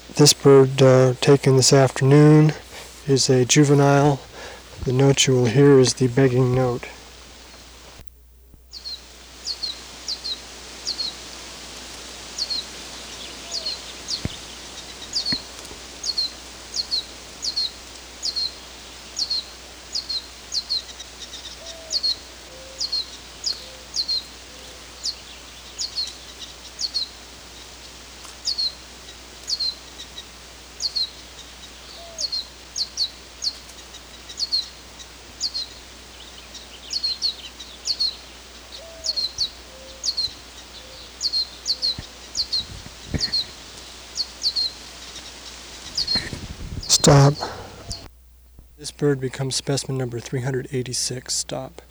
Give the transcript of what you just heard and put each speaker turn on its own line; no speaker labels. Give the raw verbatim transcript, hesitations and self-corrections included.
This bird uh, taken this afternoon is a juvenile. The note you will hear is the begging note. Stop. This bird becomes specimen number three hundred eighty-six. Stop.